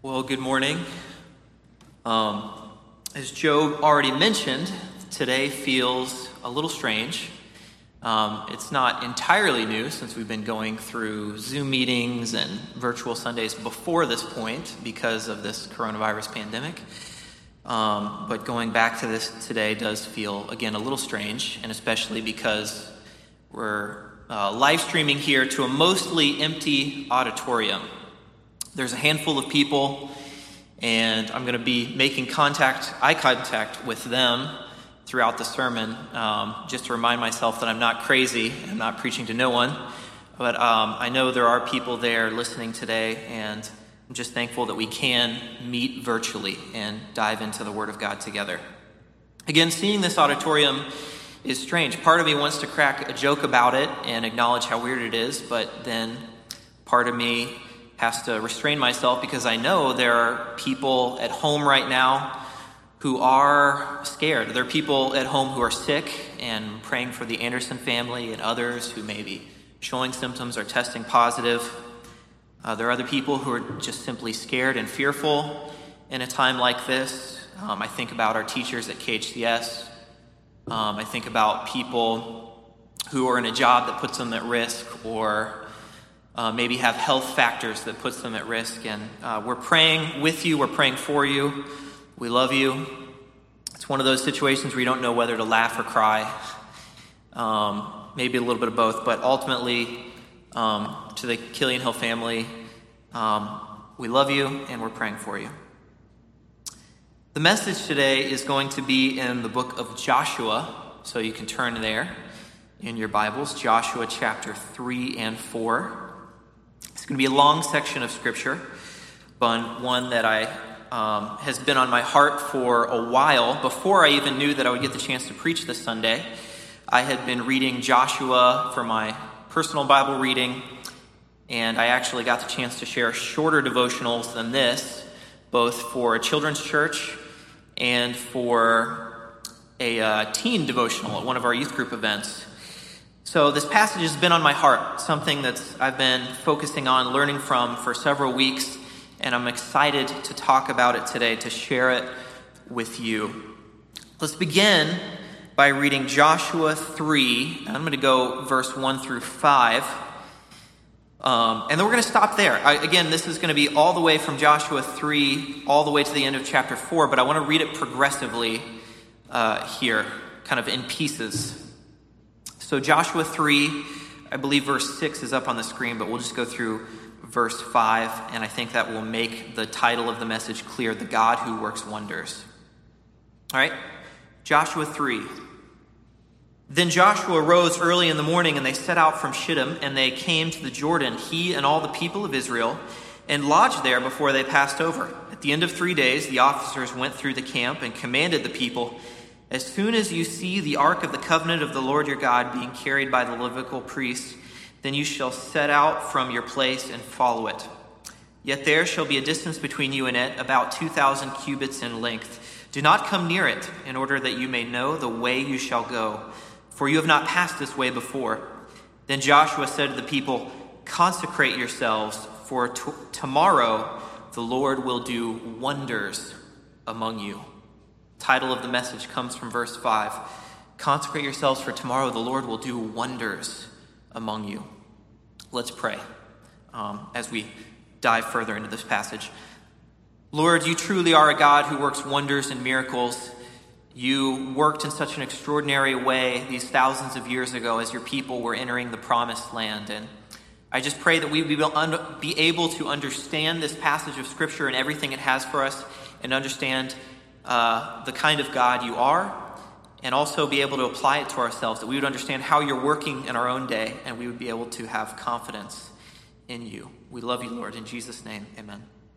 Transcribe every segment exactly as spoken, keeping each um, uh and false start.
Well, good morning. Um, as Joe already mentioned, today feels a little strange. Um, it's not entirely new since we've been going through Zoom meetings and virtual Sundays before this point because of this coronavirus pandemic. Um, but going back to this today does feel, again, a little strange, and especially because we're uh, live streaming here to a mostly empty auditorium. There's a handful of people, and I'm going to be making contact, eye contact with them throughout the sermon, um, just to remind myself that I'm not crazy. I'm not preaching to no one, but um, I know there are people there listening today, and I'm just thankful that we can meet virtually and dive into the Word of God together. Again, seeing this auditorium is strange. Part of me wants to crack a joke about it and acknowledge how weird it is, but then part of me has to restrain myself because I know there are people at home right now who are scared. There are people at home who are sick and praying for the Anderson family and others who may be showing symptoms or testing positive. Uh, there are other people who are just simply scared and fearful in a time like this. Um, I think about our teachers at K H C S. Um, I think about people who are in a job that puts them at risk, or Uh, maybe have health factors that puts them at risk. And uh, we're praying with you. We're praying for you. We love you. It's one of those situations where you don't know whether to laugh or cry. Um, maybe a little bit of both. But ultimately, um, to the Killian Hill family, um, we love you and we're praying for you. The message today is going to be in the book of Joshua. So you can turn there in your Bibles. Joshua chapter three and four. It's going to be a long section of Scripture, but one that I um, has been on my heart for a while. Before I even knew that I would get the chance to preach this Sunday, I had been reading Joshua for my personal Bible reading, and I actually got the chance to share shorter devotionals than this, both for a children's church and for a uh, teen devotional at one of our youth group events. So this passage has been on my heart, something that I've been focusing on, learning from for several weeks, and I'm excited to talk about it today, to share it with you. Let's begin by reading Joshua three. I'm going to go verse one through five, um, and then we're going to stop there. I, again, this is going to be all the way from Joshua three all the way to the end of chapter four, but I want to read it progressively uh, here, kind of in pieces. So Joshua three, I believe verse six is up on the screen, but we'll just go through verse five, and I think that will make the title of the message clear: The God Who Works Wonders. All right, Joshua three. Then Joshua rose early in the morning, and they set out from Shittim, and they came to the Jordan, he and all the people of Israel, and lodged there before they passed over. At the end of three days, the officers went through the camp and commanded the people, "As soon as you see the ark of the covenant of the Lord your God being carried by the Levitical priests, then you shall set out from your place and follow it. Yet there shall be a distance between you and it, about two thousand cubits in length. Do not come near it, in order that you may know the way you shall go, for you have not passed this way before." Then Joshua said to the people, "Consecrate yourselves, for t- tomorrow the Lord will do wonders among you." Title of the message comes from verse five. Consecrate yourselves, for tomorrow the Lord will do wonders among you. Let's pray um, as we dive further into this passage. Lord, you truly are a God who works wonders and miracles. You worked in such an extraordinary way these thousands of years ago as your people were entering the promised land. And I just pray that we will be able to understand this passage of Scripture and everything it has for us, and understand Uh, the kind of God you are, and also be able to apply it to ourselves, that we would understand how you're working in our own day, and we would be able to have confidence in you. We love you, Lord. In Jesus' name, amen.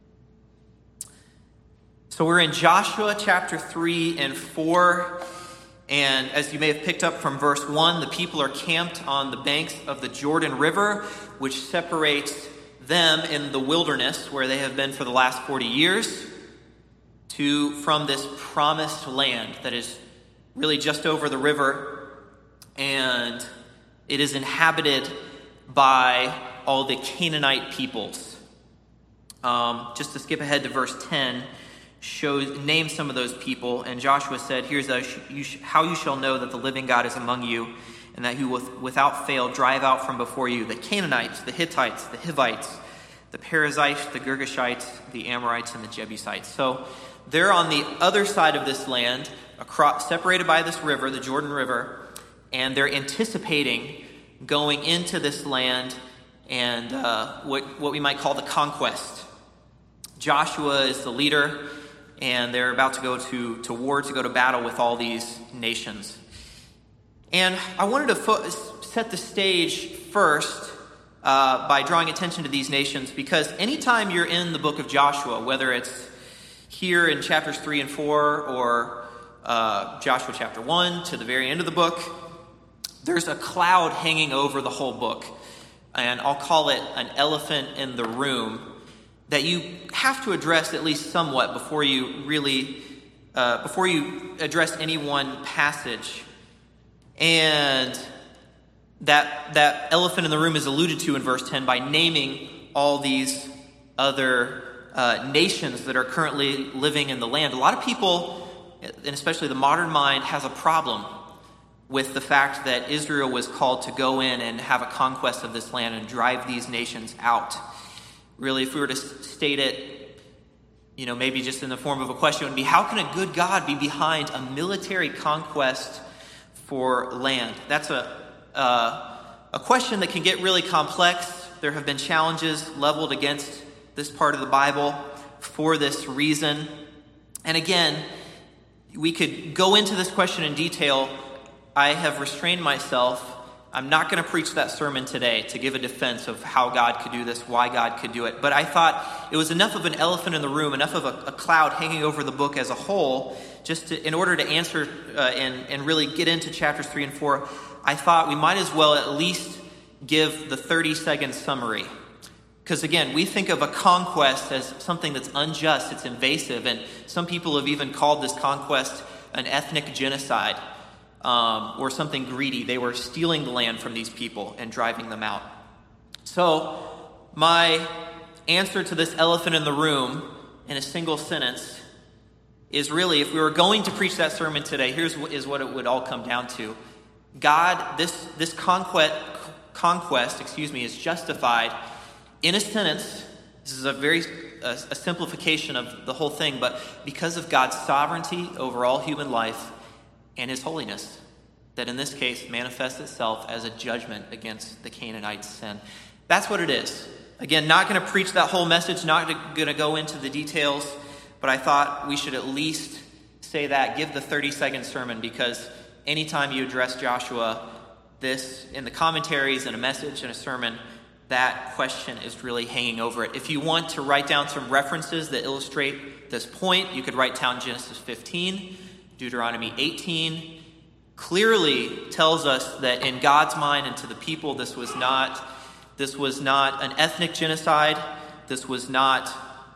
So we're in Joshua chapter three and four, and as you may have picked up from verse one, the people are camped on the banks of the Jordan River, which separates them in the wilderness, where they have been for the last forty years, to from this promised land that is really just over the river, and it is inhabited by all the Canaanite peoples. um, just to skip ahead to verse ten, shows names some of those people. And Joshua said, here's a, you sh- how you shall know that the living God is among you, and that he will without fail drive out from before you the Canaanites, the Hittites, the Hivites, the Perizzites, the Girgashites, the Amorites, and the Jebusites. So they're on the other side of this land, across, separated by this river, the Jordan River, and they're anticipating going into this land and uh, what, what we might call the conquest. Joshua is the leader, and they're about to go to, to war, to go to battle with all these nations. And I wanted to fo- set the stage first uh, by drawing attention to these nations, because anytime you're in the book of Joshua, whether it's here in chapters three and four or uh, Joshua chapter one to the very end of the book, there's a cloud hanging over the whole book. And I'll call it an elephant in the room that you have to address at least somewhat before you really, uh, before you address any one passage. And that that elephant in the room is alluded to in verse ten by naming all these other uh, nations that are currently living in the land. A lot of people, and especially the modern mind, has a problem with the fact that Israel was called to go in and have a conquest of this land and drive these nations out. Really, if we were to state it, you know, maybe just in the form of a question, it would be, how can a good God be behind a military conquest for land? That's a uh, a question that can get really complex. There have been challenges leveled against this part of the Bible for this reason. And again, we could go into this question in detail. I have restrained myself. I'm not going to preach that sermon today to give a defense of how God could do this, why God could do it. But I thought it was enough of an elephant in the room, enough of a, a cloud hanging over the book as a whole, just to, in order to answer uh, and, and really get into chapters three and four. I thought we might as well at least give the thirty-second summary. Because again, we think of a conquest as something that's unjust, it's invasive, and some people have even called this conquest an ethnic genocide. Um, or something greedy. They were stealing the land from these people and driving them out. So my answer to this elephant in the room in a single sentence is really, if we were going to preach that sermon today, here's what, is what it would all come down to. God, this this conquest, conquest, excuse me, is justified in a sentence. This is a very a, a simplification of the whole thing, but because of God's sovereignty over all human life and his holiness, that in this case manifests itself as a judgment against the Canaanites' sin. That's what it is. Again, not going to preach that whole message, not going to go into the details, but I thought we should at least say that, give the thirty-second sermon, because anytime you address Joshua, this, in the commentaries and a message and a sermon, that question is really hanging over it. If you want to write down some references that illustrate this point, you could write down Genesis fifteen, Deuteronomy eighteen, clearly tells us that in God's mind and to the people, this was not this was not an ethnic genocide. This was not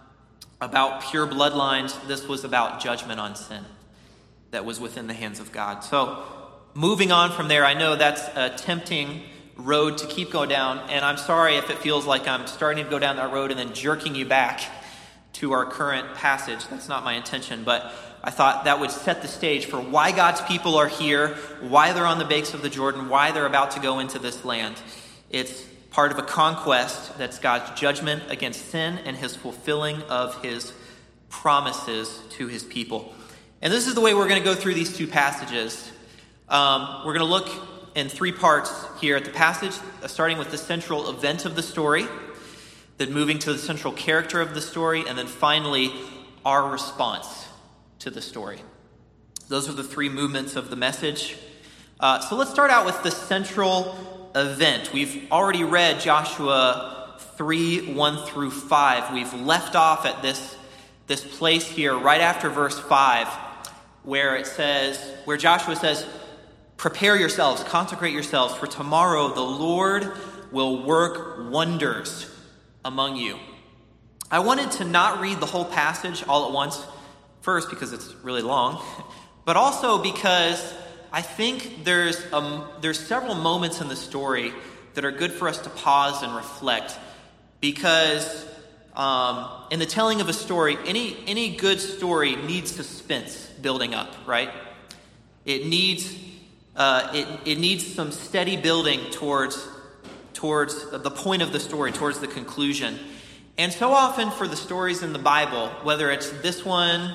about pure bloodlines. This was about judgment on sin that was within the hands of God. So moving on from there, I know that's a tempting road to keep going down, and I'm sorry if it feels like I'm starting to go down that road and then jerking you back to our current passage. That's not my intention, but I thought that would set the stage for why God's people are here, why they're on the banks of the Jordan, why they're about to go into this land. It's part of a conquest that's God's judgment against sin and his fulfilling of his promises to his people. And this is the way we're going to go through these two passages. Um, we're going to look in three parts here at the passage, uh, starting with the central event of the story, then moving to the central character of the story, and then finally our response to the story. Those are the three movements of the message. Uh, so let's start out with the central event. We've already read Joshua three, one through five. We've left off at this, this place here right after verse five, where it says, where Joshua says, prepare yourselves, consecrate yourselves, for tomorrow the Lord will work wonders among you. I wanted to not read the whole passage all at once, first because it's really long, but also because I think there's um, there's several moments in the story that are good for us to pause and reflect, because um, in the telling of a story, any any good story needs suspense building up, right? It needs uh, it it needs some steady building towards towards the point of the story, towards the conclusion. And so often for the stories in the Bible, whether it's this one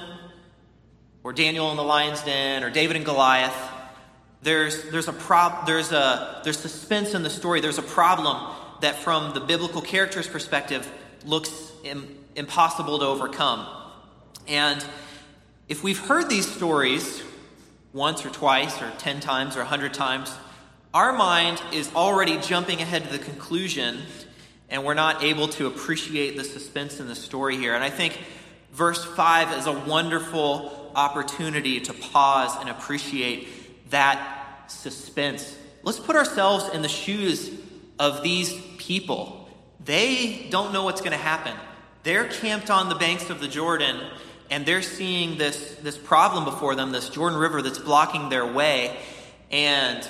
or Daniel in the lion's den or David and Goliath, there's there's a prob there's a there's suspense in the story. There's a problem that from the biblical character's perspective looks im- impossible to overcome. And if we've heard these stories once or twice or ten times or a hundred times, our mind is already jumping ahead to the conclusion, and we're not able to appreciate the suspense in the story here. And I think verse five is a wonderful opportunity to pause and appreciate that suspense. Let's put ourselves in the shoes of these people. They don't know what's going to happen. They're camped on the banks of the Jordan, and they're seeing this, this problem before them, this Jordan River that's blocking their way. And,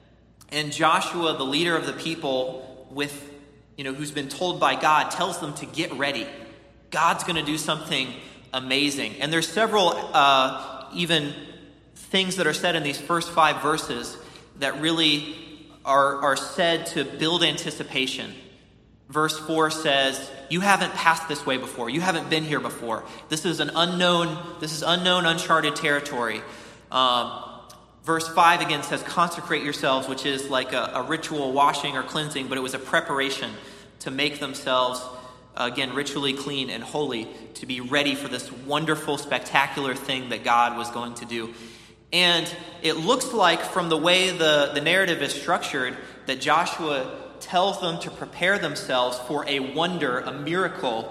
and Joshua, the leader of the people, with, you know, who's been told by God, tells them to get ready. God's going to do something amazing. And there's several uh, even things that are said in these first five verses that really are, are said to build anticipation. Verse four says, you haven't passed this way before. You haven't been here before. This is an unknown, this is unknown, uncharted territory. Um, verse five again says, consecrate yourselves, which is like a, a ritual washing or cleansing, but it was a preparation to make themselves, again, ritually clean and holy, to be ready for this wonderful, spectacular thing that God was going to do. And it looks like, from the way the, the narrative is structured, that Joshua tells them to prepare themselves for a wonder, a miracle,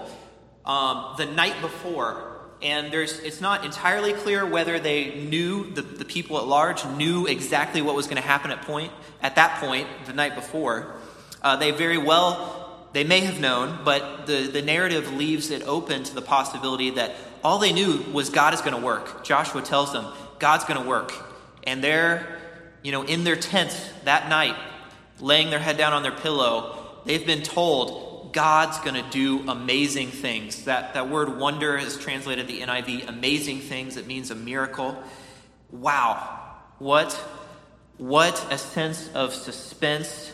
um, the night before. And there's it's not entirely clear whether they knew, the, the people at large knew exactly what was going to happen at point at that point, the night before. Uh, they very well, they may have known, but the, the narrative leaves it open to the possibility that all they knew was God is going to work. Joshua tells them, God's going to work. And they're, you know, in their tents that night, laying their head down on their pillow, they've been told God's going to do amazing things. That, that word wonder is translated the N I V, amazing things. It means a miracle. Wow. What, what a sense of suspense,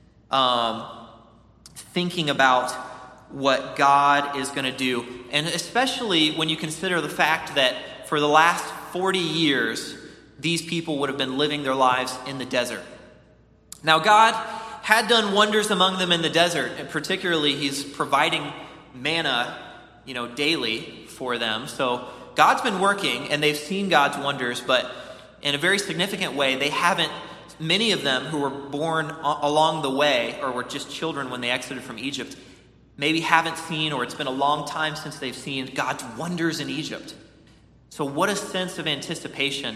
um, thinking about what God is going to do. And especially when you consider the fact that for the last forty years, these people would have been living their lives in the desert. Now, God had done wonders among them in the desert, and particularly he's providing manna, you know, daily for them. So God's been working, and they've seen God's wonders, but in a very significant way, they haven't, many of them who were born along the way, or were just children when they exited from Egypt, maybe haven't seen, or it's been a long time since they've seen God's wonders in Egypt. So what a sense of anticipation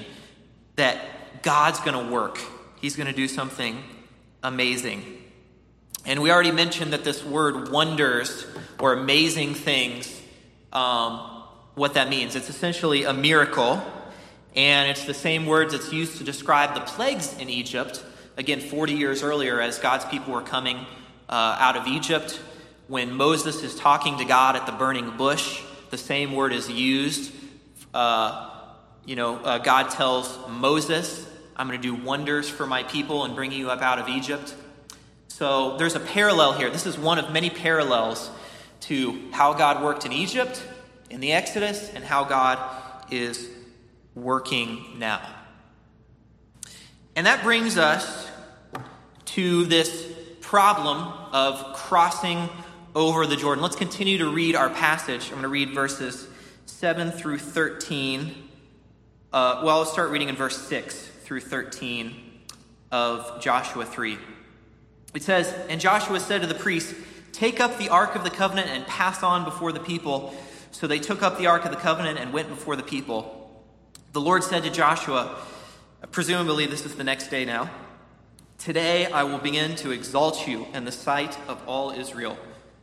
that God's going to work. He's going to do something amazing. And we already mentioned that this word wonders, or amazing things, um, what that means. It's essentially a miracle, and it's the same words that's used to describe the plagues in Egypt, again, forty years earlier, as God's people were coming uh, out of Egypt. When Moses is talking to God at the burning bush, the same word is used. Uh, you know, uh, God tells Moses, I'm going to do wonders for my people and bring you up out of Egypt. So there's a parallel here. This is one of many parallels to how God worked in Egypt, in the Exodus, and how God is working now. And that brings us to this problem of crossing over the Jordan. Let's continue to read our passage. I'm going to read verses seven through thirteen. Uh, well, I'll start reading in verse six through thirteen of Joshua three. It says, and Joshua said to the priests, take up the ark of the covenant and pass on before the people. So they took up the ark of the covenant and went before the people. The Lord said to Joshua, presumably this is the next day now, today I will begin to exalt you in the sight of all Israel,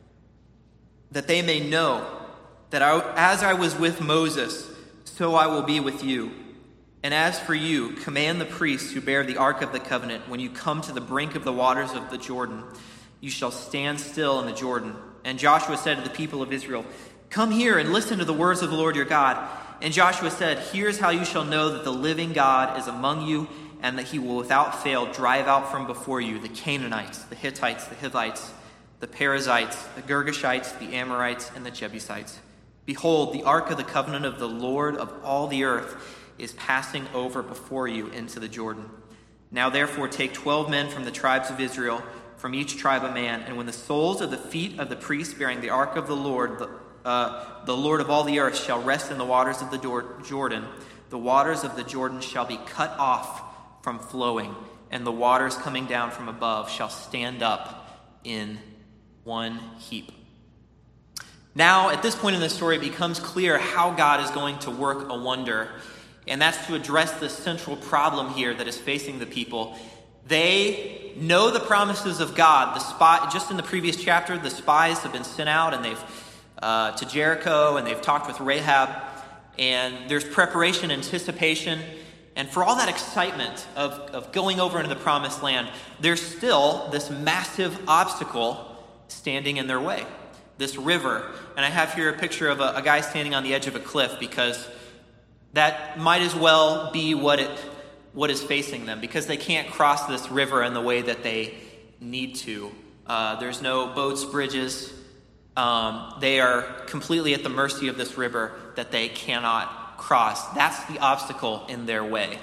that they may know that I, as I was with Moses, so I will be with you. And as for you, command the priests who bear the ark of the covenant, when you come to the brink of the waters of the Jordan, you shall stand still in the Jordan And Joshua said to the people of Israel, "Come here and listen to the words of the Lord your God." And Joshua said, "Here's how you shall know that the living God is among you, and that he will without fail drive out from before you the Canaanites, the Hittites, the Hivites, the Perizzites, the Girgashites, the Amorites, and the Jebusites. Behold, the ark of the covenant of the Lord of all the earth is passing over before you into the Jordan. Now therefore take twelve men from the tribes of Israel, from each tribe a man, and when the soles of the feet of the priests bearing the ark of the Lord, the, uh, the Lord of all the earth, shall rest in the waters of the Jordan, the waters of the Jordan shall be cut off from flowing, and the waters coming down from above shall stand up in one heap." Now, at this point in the story, it becomes clear how God is going to work a wonder, and that's to address the central problem here that is facing the people. They know the promises of God. The spy, just in the previous chapter, the spies have been sent out, and they've uh, to Jericho, and they've talked with Rahab, and there's preparation, anticipation, and for all that excitement of, of going over into the promised land, there's still this massive obstacle standing in their way, this river. And I have here a picture of a, a guy standing on the edge of a cliff, because that might as well be what it what is facing them, because they can't cross this river in the way that they need to. Uh, there's no boats, bridges. Um, they are completely at the mercy of this river that they cannot cross. That's the obstacle in their way.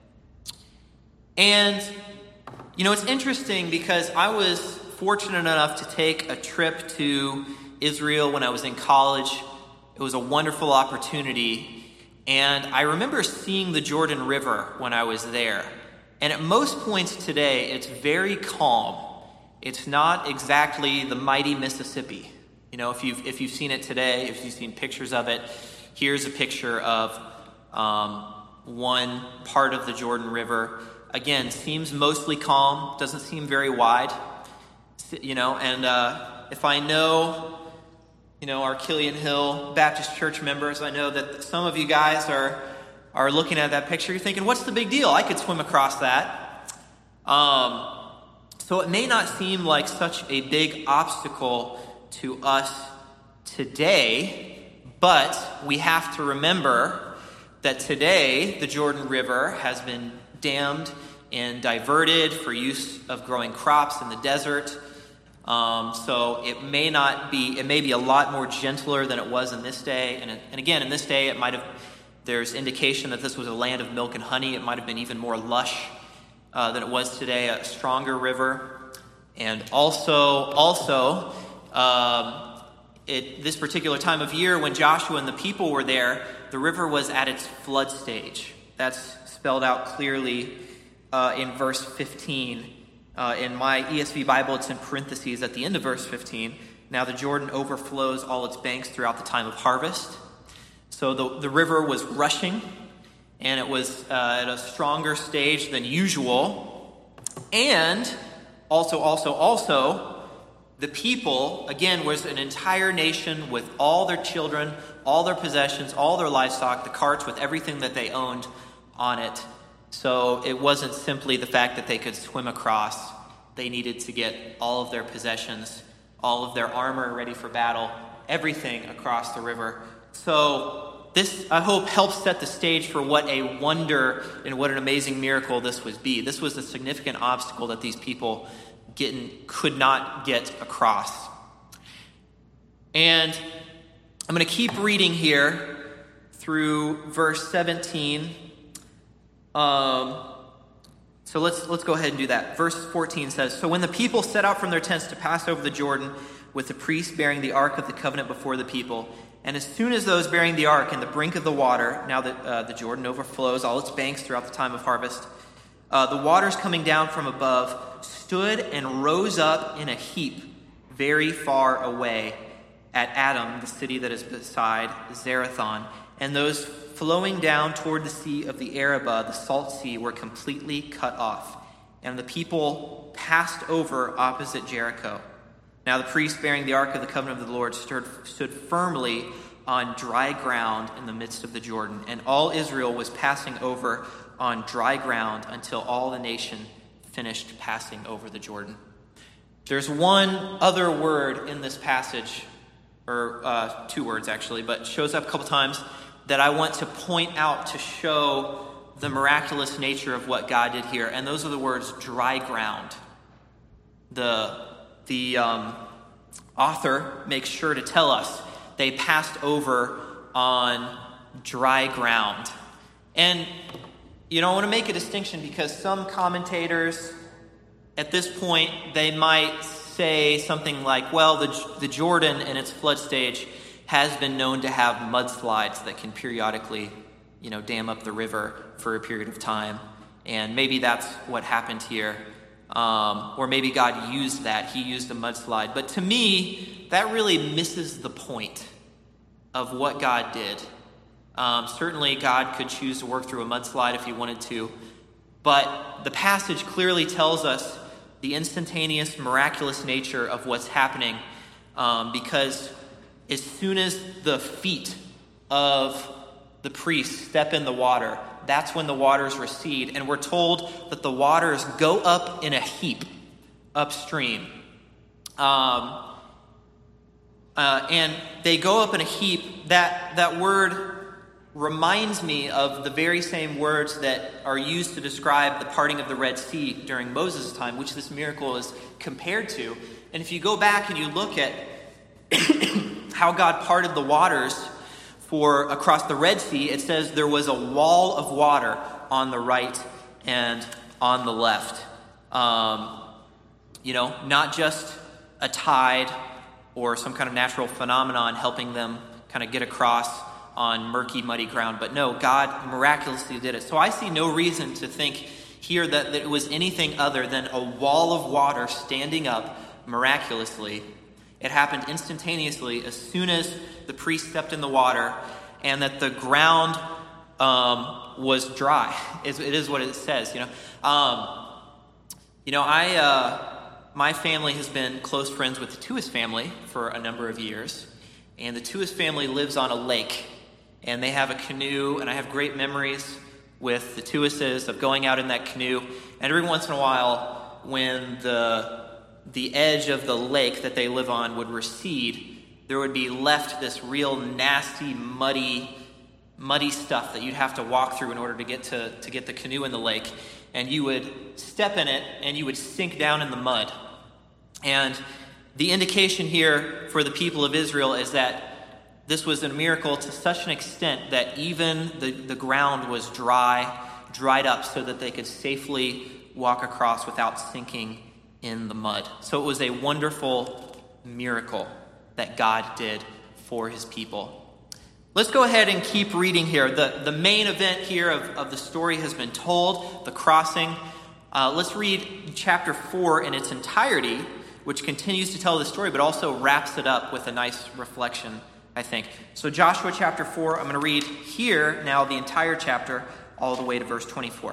And, you know, it's interesting because I was fortunate enough to take a trip to Israel when I was in college. It was a wonderful opportunity. And I remember seeing the Jordan River when I was there. And at most points today, it's very calm. It's not exactly the mighty Mississippi. You know, if you've, if you've seen it today, if you've seen pictures of it, here's a picture of um, one part of the Jordan River. Again, seems mostly calm, doesn't seem very wide. You know, and uh, if I know... You know, our Killian Hill Baptist Church members, I know that some of you guys are are looking at that picture. You're thinking, what's the big deal? I could swim across that. Um, so it may not seem like such a big obstacle to us today, but we have to remember that today the Jordan River has been dammed and diverted for use of growing crops in the desert. Um, so it may not be, it may be a lot more gentler than it was in this day. And, and again, in this day, it might have, there's indication that this was a land of milk and honey. It might have been even more lush uh, than it was today, a stronger river. And also, also, um, at this particular time of year when Joshua and the people were there, the river was at its flood stage. That's spelled out clearly uh, in verse fifteen. Uh, in my E S V Bible, it's in parentheses at the end of verse fifteen. Now the Jordan overflows all its banks throughout the time of harvest. So the, the river was rushing, and it was uh, at a stronger stage than usual. And also, also, also, the people, again, was an entire nation with all their children, all their possessions, all their livestock, the carts with everything that they owned on it. So it wasn't simply the fact that they could swim across. They needed to get all of their possessions, all of their armor ready for battle, everything across the river. So this, I hope, helps set the stage for what a wonder and what an amazing miracle this would be. This was a significant obstacle that these people getting, could not get across. And I'm going to keep reading here through verse seventeen. Um, so let's let's go ahead and do that. Verse fourteen says, "So when the people set out from their tents to pass over the Jordan, with the priests bearing the ark of the covenant before the people, and as soon as those bearing the ark in the brink of the water, now that uh, the Jordan overflows all its banks throughout the time of harvest, uh, the waters coming down from above stood and rose up in a heap very far away at Adam, the city that is beside Zerathon, and those flowing down toward the sea of the Arabah, the salt sea, were completely cut off, and the people passed over opposite Jericho. Now the priest bearing the ark of the covenant of the Lord stood, stood firmly on dry ground in the midst of the Jordan, and all Israel was passing over on dry ground until all the nation finished passing over the Jordan." There's one other word in this passage, or uh, two words actually, but shows up a couple times that I want to point out to show the miraculous nature of what God did here. And those are the words dry ground. The, the um, author makes sure to tell us they passed over on dry ground. And, you know, I want to make a distinction because some commentators at this point, they might say something like, well, the, the Jordan in its flood stage has been known to have mudslides that can periodically, you know, dam up the river for a period of time. And maybe that's what happened here. Um, or maybe God used that. He used a mudslide. But to me, that really misses the point of what God did. Um, certainly, God could choose to work through a mudslide if he wanted to. But the passage clearly tells us the instantaneous, miraculous nature of what's happening. Um, because as soon as the feet of the priests step in the water, that's when the waters recede. And we're told that the waters go up in a heap upstream. Um, uh, and they go up in a heap. That, that word reminds me of the very same words that are used to describe the parting of the Red Sea during Moses' time, which this miracle is compared to. And if you go back and you look at how God parted the waters for across the Red Sea, it says there was a wall of water on the right and on the left. Um, you know, not just a tide or some kind of natural phenomenon helping them kind of get across on murky, muddy ground, but no, God miraculously did it. So I see no reason to think here that, that it was anything other than a wall of water standing up miraculously. It happened instantaneously as soon as the priest stepped in the water, and that the ground um, was dry. It is what it says, you know. Um, you know, I uh, my family has been close friends with the Tuis family for a number of years, and the Tuis family lives on a lake, and they have a canoe, and I have great memories with the Tuises of going out in that canoe, and every once in a while, when the the edge of the lake that they live on would recede, there would be left this real nasty, muddy, muddy stuff that you'd have to walk through in order to get to, to get the canoe in the lake. And you would step in it, and you would sink down in the mud. And the indication here for the people of Israel is that this was a miracle to such an extent that even the, the ground was dry, dried up, so that they could safely walk across without sinking in the mud. So it was a wonderful miracle that God did for his people. Let's go ahead and keep reading here. The, the main event here of, of the story has been told, the crossing. Uh, let's read chapter four in its entirety, which continues to tell the story, but also wraps it up with a nice reflection, I think. So Joshua chapter four, I'm going to read here now the entire chapter all the way to verse twenty-four.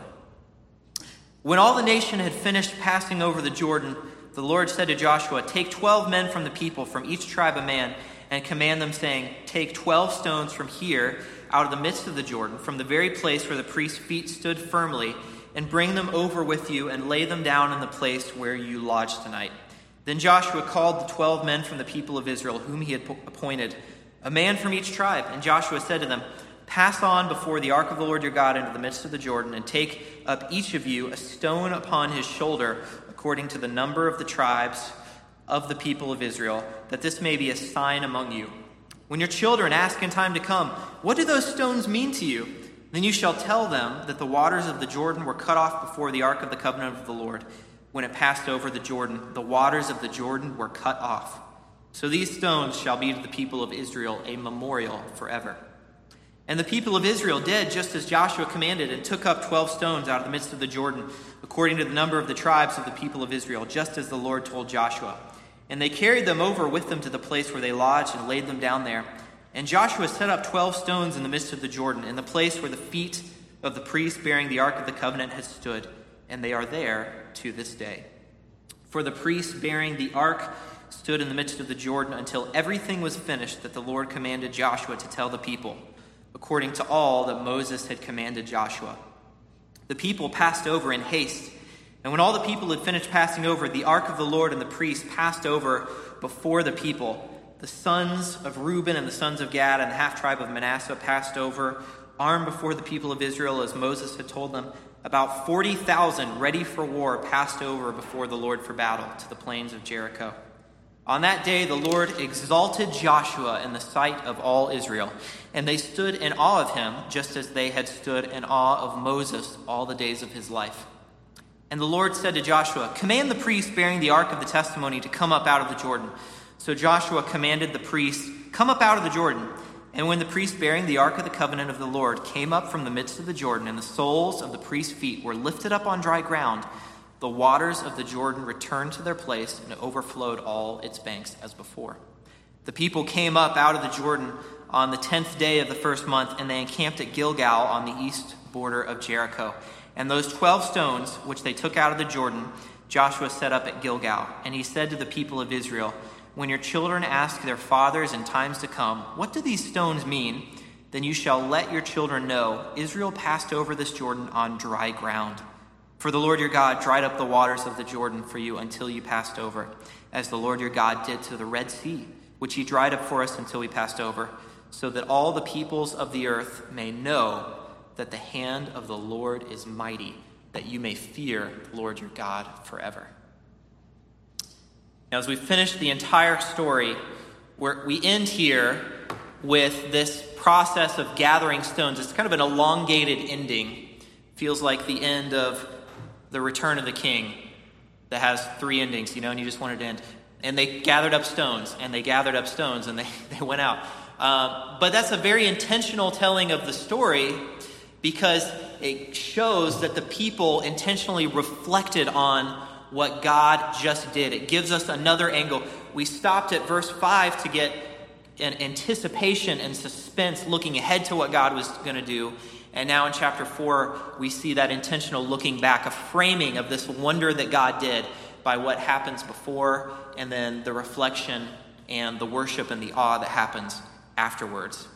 When all the nation had finished passing over the Jordan, the Lord said to Joshua, "Take twelve men from the people, from each tribe a man, and command them, saying, Take twelve stones from here, out of the midst of the Jordan, from the very place where the priest's feet stood firmly, and bring them over with you, and lay them down in the place where you lodge tonight." Then Joshua called the twelve men from the people of Israel, whom he had appointed, a man from each tribe. And Joshua said to them, "Pass on before the ark of the Lord your God into the midst of the Jordan, and take up each of you a stone upon his shoulder, according to the number of the tribes of the people of Israel, that this may be a sign among you. When your children ask in time to come, 'What do those stones mean to you?' then you shall tell them that the waters of the Jordan were cut off before the ark of the covenant of the Lord. When it passed over the Jordan, the waters of the Jordan were cut off. So these stones shall be to the people of Israel a memorial forever." And the people of Israel did just as Joshua commanded, and took up twelve stones out of the midst of the Jordan, according to the number of the tribes of the people of Israel, just as the Lord told Joshua. And they carried them over with them to the place where they lodged, and laid them down there. And Joshua set up twelve stones in the midst of the Jordan, in the place where the feet of the priests bearing the ark of the covenant had stood, and they are there to this day. For the priests bearing the ark stood in the midst of the Jordan until everything was finished that the Lord commanded Joshua to tell the people, according to all that Moses had commanded Joshua. The people passed over in haste, And when all the people had finished passing over, the ark of the Lord and the priests passed over before the people. The sons of Reuben and the sons of Gad and the half-tribe of Manasseh passed over, armed before the people of Israel as Moses had told them. About forty thousand ready for war passed over before the Lord for battle to the plains of Jericho. On that day the Lord exalted Joshua in the sight of all Israel, and they stood in awe of him, just as they had stood in awe of Moses all the days of his life. And the Lord said to Joshua, "Command the priests bearing the ark of the testimony to come up out of the Jordan." So Joshua commanded the priests, "Come up out of the Jordan." And when the priests bearing the ark of the covenant of the Lord came up from the midst of the Jordan, and the soles of the priests' feet were lifted up on dry ground, the waters of the Jordan returned to their place and overflowed all its banks as before. The people came up out of the Jordan on the tenth day of the first month, and they encamped at Gilgal on the east border of Jericho. And those twelve stones which they took out of the Jordan, Joshua set up at Gilgal. And he said to the people of Israel, "When your children ask their fathers in times to come, 'What do these stones mean?' then you shall let your children know, Israel passed over this Jordan on dry ground. For the Lord your God dried up the waters of the Jordan for you until you passed over, as the Lord your God did to the Red Sea, which he dried up for us until we passed over, so that all the peoples of the earth may know that the hand of the Lord is mighty, that you may fear the Lord your God forever." Now, as we finish the entire story, we're, we end here with this process of gathering stones. It's kind of an elongated ending. Feels like the end of the Return of the King that has three endings, you know, and you just wanted to end. And they gathered up stones, and they gathered up stones, and they, they went out. Uh, but that's a very intentional telling of the story, because it shows that the people intentionally reflected on what God just did. It gives us another angle. We stopped at verse five to get an anticipation and suspense, looking ahead to what God was going to do. And now in chapter four, we see that intentional looking back, a framing of this wonder that God did by what happens before, and then the reflection and the worship and the awe that happens afterwards.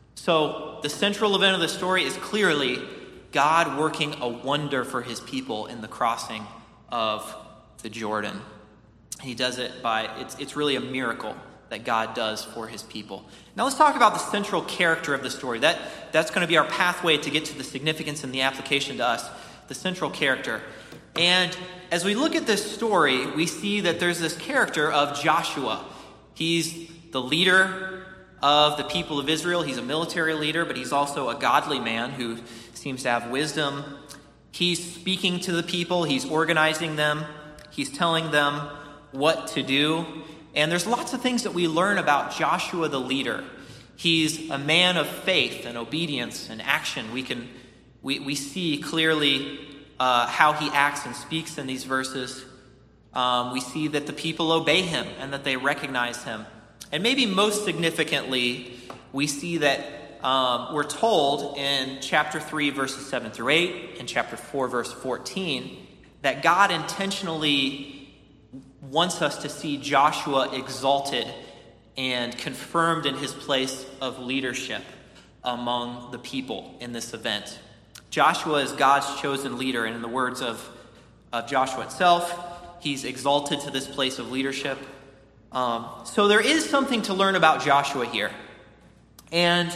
So the central event of the story is clearly God working a wonder for his people in the crossing of the Jordan. He does it by, it's, it's really a miracle that God does for his people. Now let's talk about the central character of the story. That, that's going to be our pathway to get to the significance and the application to us, the central character. And as we look at this story, we see that there's this character of Joshua. He's the leader of the people of Israel. He's a military leader, but he's also a godly man who seems to have wisdom. He's speaking to the people. He's organizing them. He's telling them what to do. And there's lots of things that we learn about Joshua the leader. He's a man of faith and obedience and action. We can we, we see clearly uh, how he acts and speaks in these verses. Um, we see that the people obey him and that they recognize him. And maybe most significantly, we see that um, we're told in chapter three, verses seven through eight, and chapter four, verse fourteen, that God intentionally wants us to see Joshua exalted and confirmed in his place of leadership among the people in this event. Joshua is God's chosen leader, and in the words of, of Joshua itself, he's exalted to this place of leadership. Um, so there is something to learn about Joshua here. And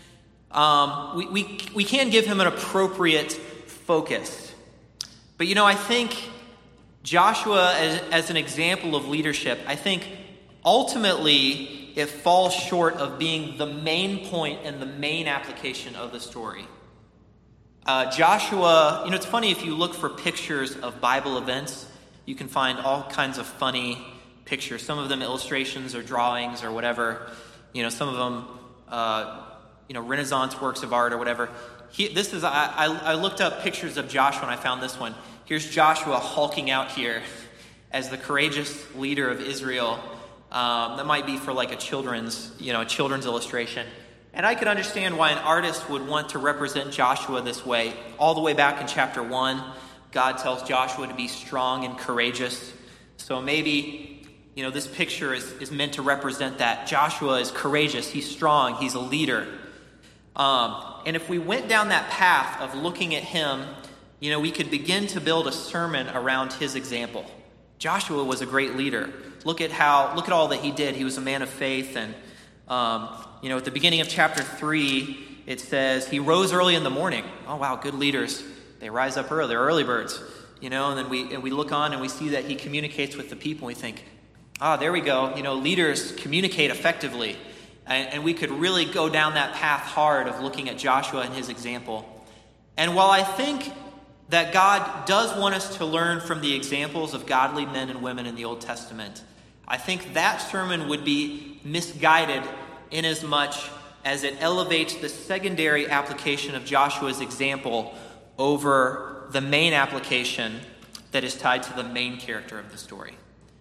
um, we, we, we can give him an appropriate focus. But, you know, I think Joshua, as, as an example of leadership, I think ultimately it falls short of being the main point and the main application of the story. Uh, Joshua, you know, it's funny, if you look for pictures of Bible events, you can find all kinds of funny pictures. Some of them illustrations or drawings or whatever. You know, some of them, uh, you know, Renaissance works of art or whatever. He, this is, I, I, I looked up pictures of Joshua and I found this one. Here's Joshua hulking out here as the courageous leader of Israel. Um, that might be for like a children's, you know, a children's illustration. And I could understand why an artist would want to represent Joshua this way. All the way back in chapter one, God tells Joshua to be strong and courageous. So maybe, you know, this picture is, is meant to represent that. Joshua is courageous, he's strong, he's a leader. Um, and if we went down that path of looking at him you know, we could begin to build a sermon around his example. Joshua was a great leader. Look at how, look at all that he did. He was a man of faith. And, um, you know, at the beginning of chapter three, it says he rose early in the morning. Oh, wow, good leaders. They rise up early. They're early birds. You know, and then we and we look on and we see that he communicates with the people. We think, ah, there we go. You know, leaders communicate effectively. And, and we could really go down that path hard of looking at Joshua and his example. And while I think that God does want us to learn from the examples of godly men and women in the Old Testament, I think that sermon would be misguided inasmuch as it elevates the secondary application of Joshua's example over the main application that is tied to the main character of the story.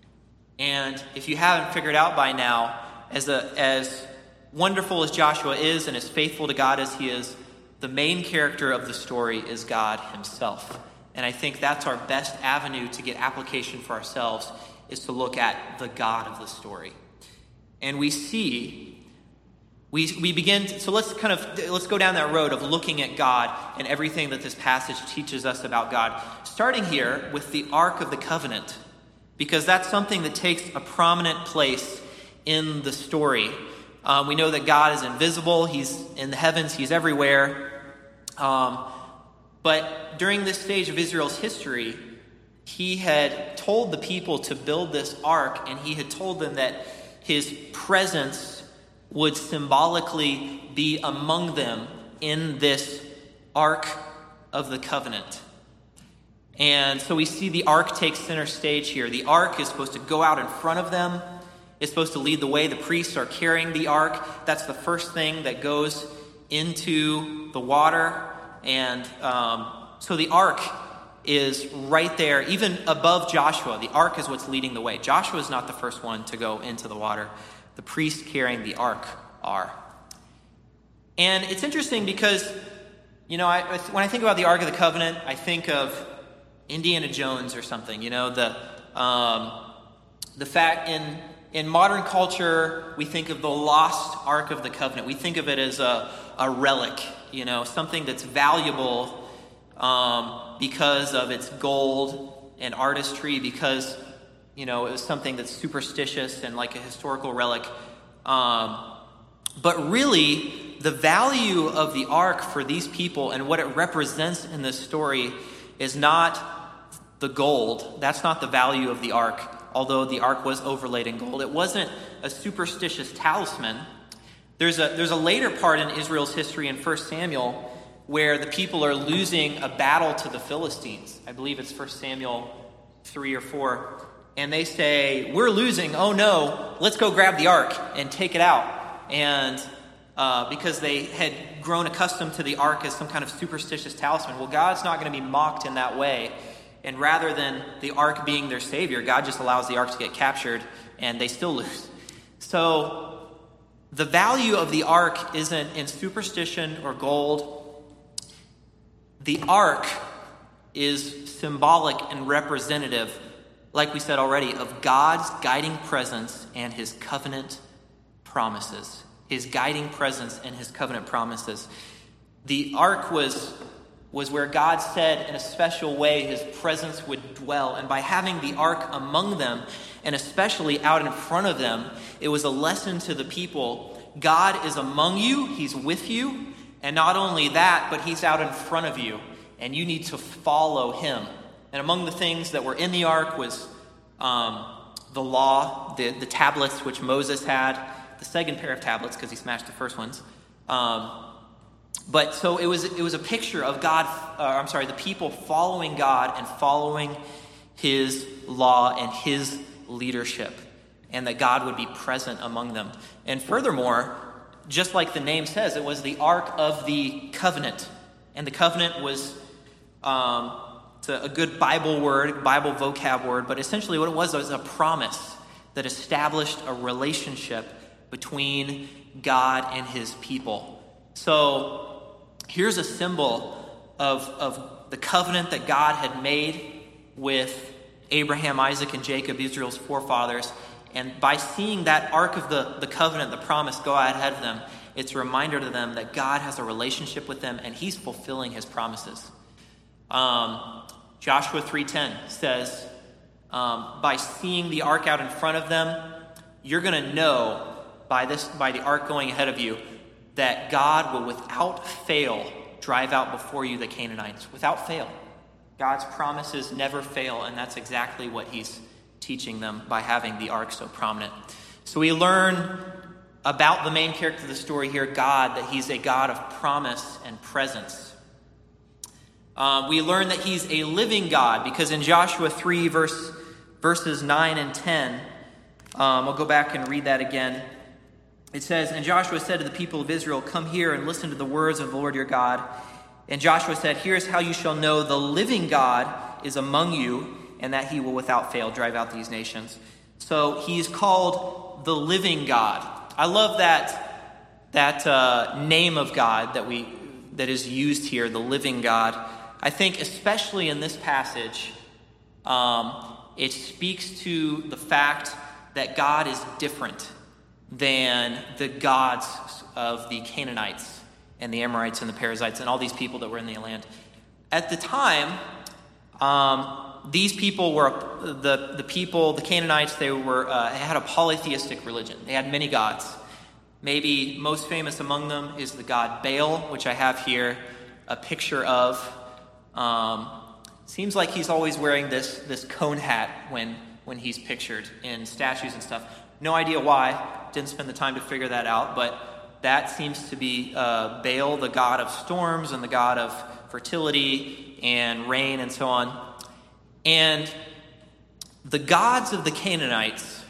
And if you haven't figured out by now, as a, as wonderful as Joshua is and as faithful to God as he is, the main character of the story is God himself. And I think that's our best avenue to get application for ourselves, is to look at the God of the story. And we see, we we begin, to, so let's kind of, let's go down that road of looking at God and everything that this passage teaches us about God. Starting here with the Ark of the Covenant, because that's something that takes a prominent place in the story. Um, we know that God is invisible. He's in the heavens. He's everywhere. Um, but during this stage of Israel's history, he had told the people to build this ark, and he had told them that his presence would symbolically be among them in this Ark of the Covenant. And so we see the ark take center stage here. The ark is supposed to go out in front of them. It's supposed to lead the way. The priests are carrying the ark. That's the first thing that goes into the water. And um, so the ark is right there, even above Joshua. The ark is what's leading the way. Joshua is not the first one to go into the water. The priests carrying the ark are. And it's interesting because, you know, I, when I think about the Ark of the Covenant, I think of Indiana Jones or something. You know, the um, the fact in in modern culture, we think of the lost Ark of the Covenant. We think of it as a, a relic, you know, something that's valuable um, because of its gold and artistry, because, you know, it was something that's superstitious and like a historical relic. Um, but really, the value of the ark for these people and what it represents in this story is not the gold. That's not the value of the ark, although the ark was overlaid in gold. It wasn't a superstitious talisman. There's a, there's a later part in Israel's history in First Samuel where the people are losing a battle to the Philistines. I believe it's First Samuel three or four. And they say, we're losing. Oh no, let's go grab the ark and take it out. And uh, because they had grown accustomed to the ark as some kind of superstitious talisman. Well, God's not going to be mocked in that way. And rather than the ark being their savior, God just allows the ark to get captured and they still lose. So the value of the ark isn't in superstition or gold. The ark is symbolic and representative, like we said already, of God's guiding presence and his covenant promises. His guiding presence and his covenant promises. The ark was, was where God said in a special way his presence would dwell. And by having the ark among them, and especially out in front of them, it was a lesson to the people. God is among you, he's with you, and not only that, but he's out in front of you, and you need to follow him. And among the things that were in the ark was um, the law, the, the tablets which Moses had, the second pair of tablets because he smashed the first ones. Um, but so it was it was a picture of God, uh, I'm sorry, the people following God and following his law and his leadership, and that God would be present among them. And furthermore, just like the name says, it was the Ark of the Covenant. And the covenant was um, it's a, a good Bible word, Bible vocab word, but essentially what it was was a promise that established a relationship between God and his people. So here's a symbol of, of the covenant that God had made with Abraham, Isaac, and Jacob, Israel's forefathers. And by seeing that ark of the, the covenant, the promise, go ahead of them, it's a reminder to them that God has a relationship with them and he's fulfilling his promises. Um, Joshua three ten says, um, by seeing the ark out in front of them, you're going to know by this, by the ark going ahead of you, that God will without fail drive out before you the Canaanites. Without fail. God's promises never fail, and that's exactly what he's teaching them by having the ark so prominent. So we learn about the main character of the story here, God, that he's a God of promise and presence. Um, we learn that he's a living God, because in Joshua three, verse, verses nine and ten, um, I'll go back and read that again. It says, "And Joshua said to the people of Israel, 'Come here and listen to the words of the Lord your God.' And Joshua said, 'Here's how you shall know the living God is among you, and that he will without fail drive out these nations.'" So he's called the living God. I love that that uh, name of God that we that is used here, the living God. I think especially in this passage, um, it speaks to the fact that God is different than the gods of the Canaanites and the Amorites and the Perizzites and all these people that were in the land. At the time, um, these people were, the, the people, the Canaanites, they were uh, had a polytheistic religion. They had many gods. Maybe most famous among them is the god Baal, which I have here a picture of. Um, seems like he's always wearing this, this cone hat when, when he's pictured in statues and stuff. No idea why. Didn't spend the time to figure that out, but that seems to be uh, Baal, the god of storms and the god of fertility and rain and so on. And the gods of the Canaanites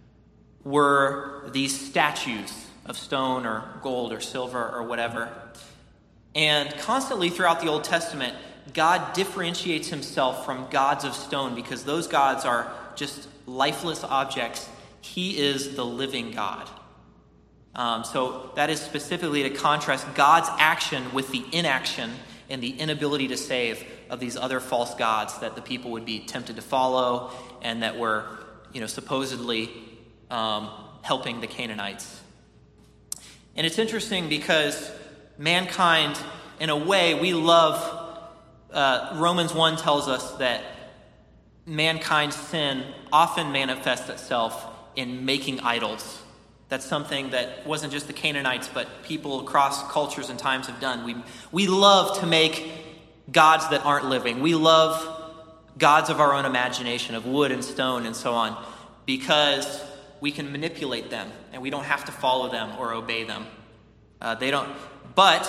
were these statues of stone or gold or silver or whatever. And constantly throughout the Old Testament, God differentiates himself from gods of stone because those gods are just lifeless objects. He is the living God. Um, so that is specifically to contrast God's action with the inaction and the inability to save of these other false gods that the people would be tempted to follow and that were, you know, supposedly um, helping the Canaanites. And it's interesting because mankind, in a way, we love, uh, Romans one tells us that mankind's sin often manifests itself in making idols. That's something that wasn't just the Canaanites, but people across cultures and times have done. We we love to make gods that aren't living. We love gods of our own imagination, of wood and stone and so on, because we can manipulate them and we don't have to follow them or obey them. Uh, they don't. But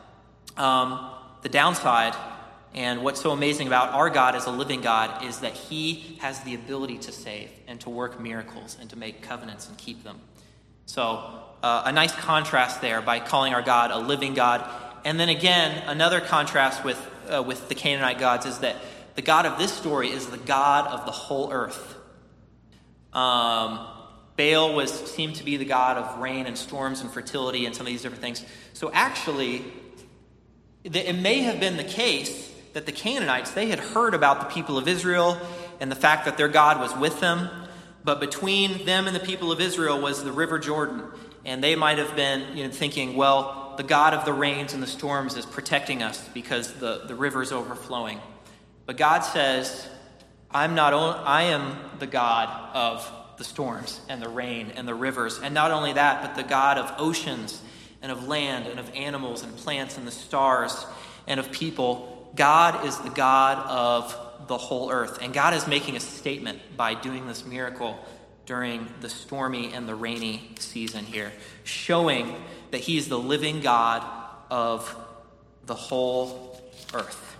um, the downside, and what's so amazing about our God as a living God, is that he has the ability to save and to work miracles and to make covenants and keep them. So uh, a nice contrast there by calling our God a living God. And then again, another contrast with uh, with the Canaanite gods is that the God of this story is the God of the whole earth. Um, Baal was seemed to be the god of rain and storms and fertility and some of these different things. So actually, it may have been the case that the Canaanites, they had heard about the people of Israel and the fact that their God was with them. But between them and the people of Israel was the River Jordan. And they might have been, you know, thinking, well, the God of the rains and the storms is protecting us because the, the river's overflowing. But God says, I'm not only, I am the God of the storms and the rain and the rivers. And not only that, but the God of oceans and of land and of animals and plants and the stars and of people. God is the God of the whole earth. And God is making a statement by doing this miracle during the stormy and the rainy season here, showing that he is the living God of the whole earth.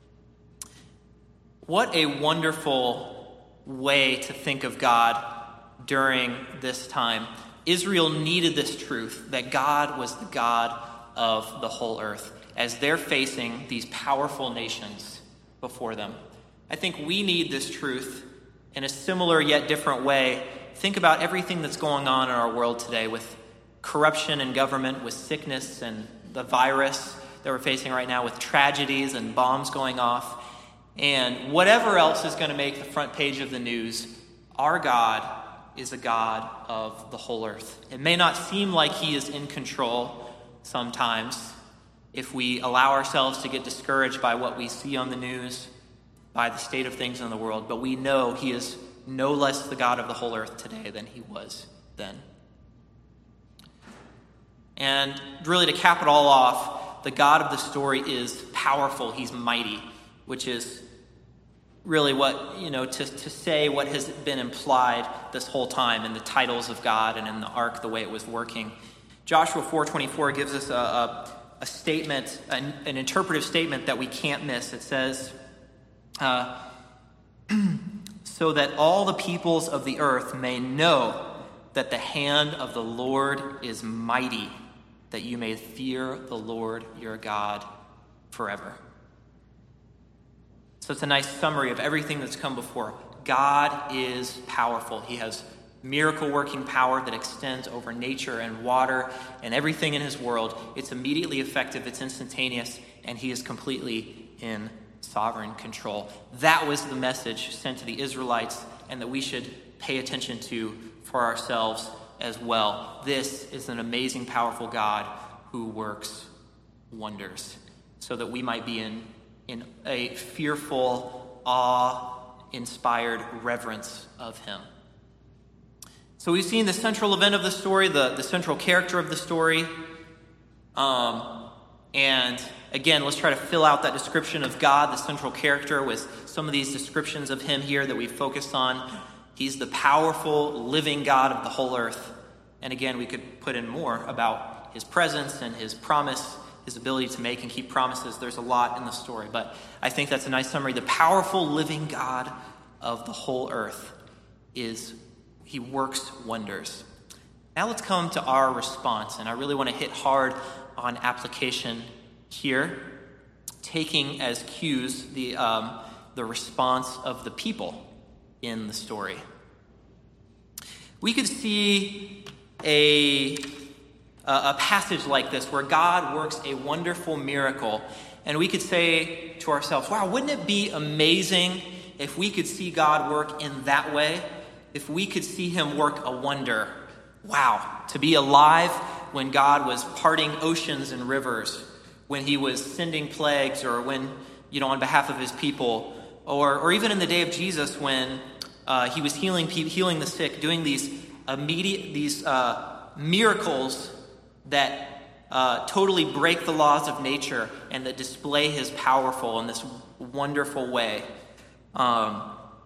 What a wonderful way to think of God during this time. Israel needed this truth that God was the God of the whole earth as they're facing these powerful nations before them. I think we need this truth in a similar yet different way. Think about everything that's going on in our world today with corruption in government, with sickness and the virus that we're facing right now, with tragedies and bombs going off, and whatever else is going to make the front page of the news. Our God is a God of the whole earth. It may not seem like he is in control sometimes, if we allow ourselves to get discouraged by what we see on the news, by the state of things in the world, but we know he is no less the God of the whole earth today than he was then. And really, to cap it all off, the God of the story is powerful. He's mighty, which is really what, you know, to, to say what has been implied this whole time in the titles of God and in the ark, the way it was working. Joshua four twenty-four gives us a, a, a statement, an, an interpretive statement that we can't miss. It says, uh, so that all the peoples of the earth may know that the hand of the Lord is mighty, that you may fear the Lord your God forever. So it's a nice summary of everything that's come before. God is powerful. He has miracle-working power that extends over nature and water and everything in his world. It's immediately effective, it's instantaneous, and he is completely in sovereign control. That was the message sent to the Israelites, and that we should pay attention to for ourselves as well. This is an amazing, powerful God who works wonders, so that we might be in, in a fearful, awe-inspired reverence of him. So we've seen the central event of the story, the, the central character of the story. Um, and again, let's try to fill out that description of God, the central character, with some of these descriptions of him here that we've focused on. He's the powerful, living God of the whole earth. And again, we could put in more about his presence and his promise, his ability to make and keep promises. There's a lot in the story, but I think that's a nice summary. The powerful, living God of the whole earth is, he works wonders. Now let's come to our response, and I really want to hit hard on application here, taking as cues the um, the response of the people in the story. We could see a, a passage like this where God works a wonderful miracle, and we could say to ourselves, wow, wouldn't it be amazing if we could see God work in that way? If we could see him work a wonder. Wow, to be alive when God was parting oceans and rivers, when he was sending plagues, or when, you know, on behalf of his people, or or even in the day of Jesus when uh, he was healing healing the sick, doing these immediate these uh, miracles that uh, totally break the laws of nature and that display his powerful in this wonderful way. Um,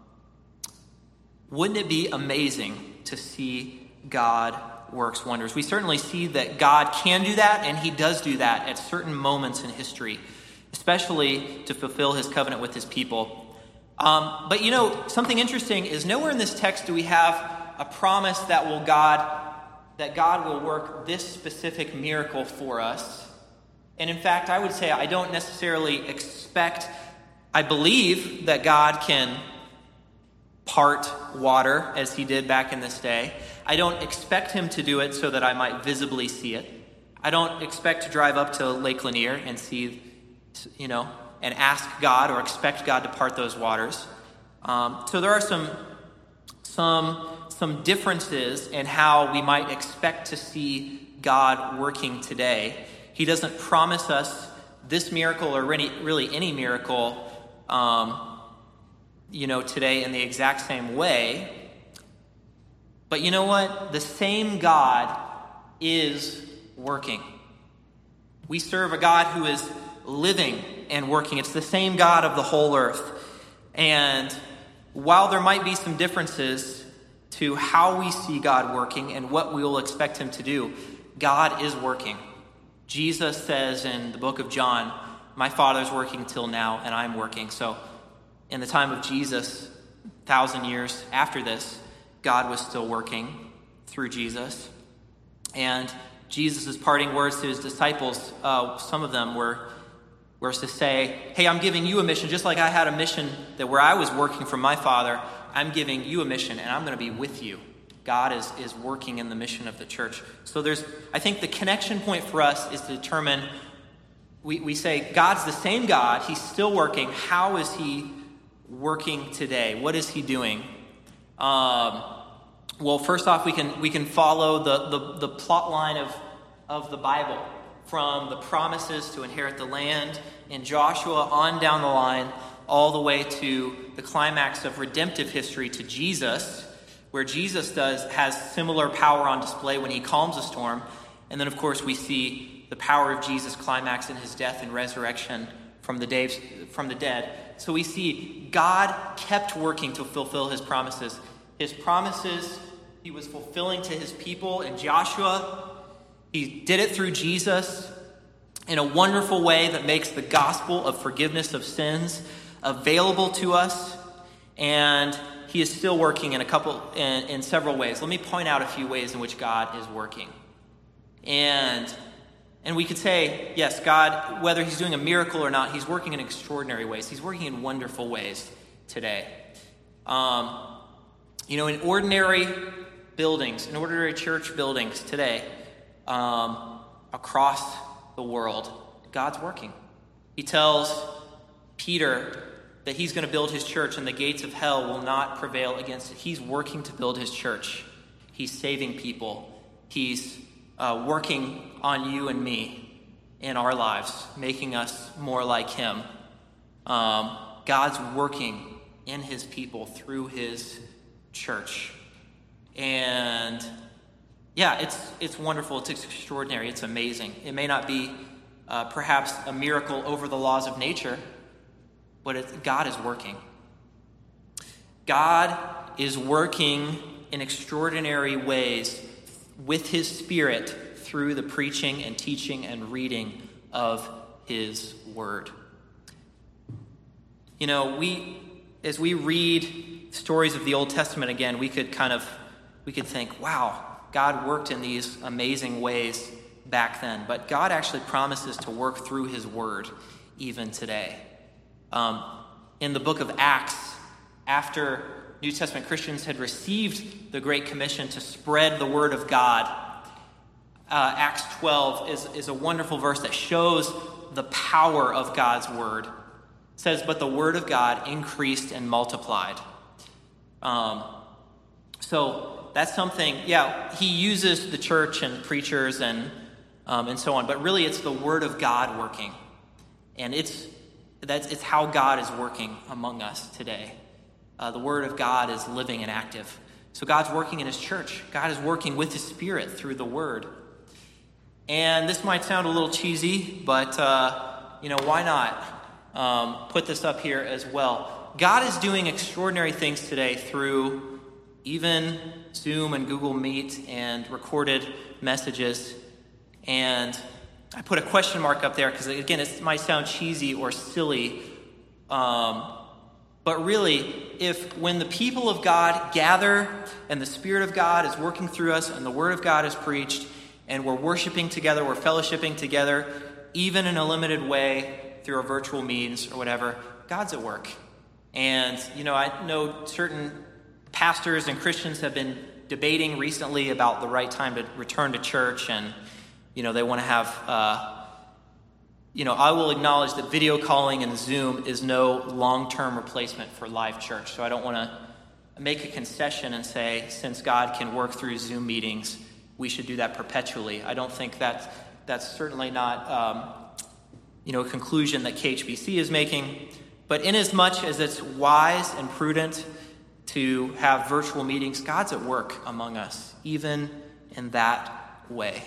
wouldn't it be amazing to see God works wonders? We certainly see that God can do that, and he does do that at certain moments in history, especially to fulfill his covenant with his people. Um, but you know, something interesting is nowhere in this text do we have a promise that will God that God will work this specific miracle for us. And in fact, I would say I don't necessarily expect, I believe that God can part water as he did back in this day. I don't expect him to do it so that I might visibly see it. I don't expect to drive up to Lake Lanier and see, you know, and ask God or expect God to part those waters. Um, so there are some, some, some differences in how we might expect to see God working today. He doesn't promise us this miracle or really, really any miracle, um, you know, today in the exact same way. But you know what? The same God is working. We serve a God who is living and working. It's the same God of the whole earth. And while there might be some differences to how we see God working and what we will expect him to do, God is working. Jesus says in the book of John, my Father's working till now, and I'm working. So in the time of Jesus, a thousand years after this, God was still working through Jesus. And Jesus' parting words to his disciples, uh, some of them were, were to say, hey, I'm giving you a mission, just like I had a mission that where I was working for my Father, I'm giving you a mission, and I'm going to be with you. God is, is working in the mission of the church. So there's, I think the connection point for us is to determine, we, we say, God's the same God, he's still working. How is he working today? What is he doing? Um, well, first off, we can we can follow the, the, the plot line of, of the Bible from the promises to inherit the land in Joshua on down the line, all the way to the climax of redemptive history to Jesus, where Jesus does has similar power on display when he calms a storm. And then, of course, we see the power of Jesus climax in his death and resurrection from the days, from the dead. So we see God kept working to fulfill his promises. His promises he was fulfilling to his people in Joshua. He did it through Jesus in a wonderful way that makes the gospel of forgiveness of sins available to us. And he is still working in a couple, in, in several ways. Let me point out a few ways in which God is working. And And we could say, yes, God, whether he's doing a miracle or not, he's working in extraordinary ways. He's working in wonderful ways today. Um, you know, in ordinary buildings, in ordinary church buildings today, um, across the world, God's working. He tells Peter that he's going to build his church and the gates of hell will not prevail against it. He's working to build his church. He's saving people. He's uh, working on you and me in our lives, making us more like him. Um, God's working in his people through his church. And yeah, it's it's wonderful. It's extraordinary. It's amazing. It may not be uh, perhaps a miracle over the laws of nature, but it, God is working. God is working in extraordinary ways with his Spirit through the preaching and teaching and reading of his word. You know, we, as we read stories of the Old Testament again, we could kind of, we could think, wow, God worked in these amazing ways back then. But God actually promises to work through his word even today. Um, in the book of Acts, after New Testament Christians had received the Great Commission to spread the word of God, uh, Acts twelve is, is a wonderful verse that shows the power of God's word. It says, but the word of God increased and multiplied. Um, so that's something, yeah, he uses the church and preachers and um, and so on, but really it's the word of God working. And it's that's it's how God is working among us today. Uh, the word of God is living and active. So God's working in his church. God is working with his Spirit through the word. And this might sound a little cheesy, but, uh, you know, why not um, put this up here as well? God is doing extraordinary things today through even Zoom and Google Meet and recorded messages. And I put a question mark up there because, again, it might sound cheesy or silly. Um, but really, if when the people of God gather and the Spirit of God is working through us and the Word of God is preached and we're worshiping together, we're fellowshipping together, even in a limited way through our virtual means or whatever, God's at work. And, you know, I know certain pastors and Christians have been debating recently about the right time to return to church, and, you know, they want to have, uh, you know, I will acknowledge that video calling and Zoom is no long-term replacement for live church. So I don't want to make a concession and say, since God can work through Zoom meetings, we should do that perpetually. I don't think that's, that's certainly not, um, you know, a conclusion that K H B C is making. But inasmuch as it's wise and prudent to have virtual meetings, God's at work among us, even in that way.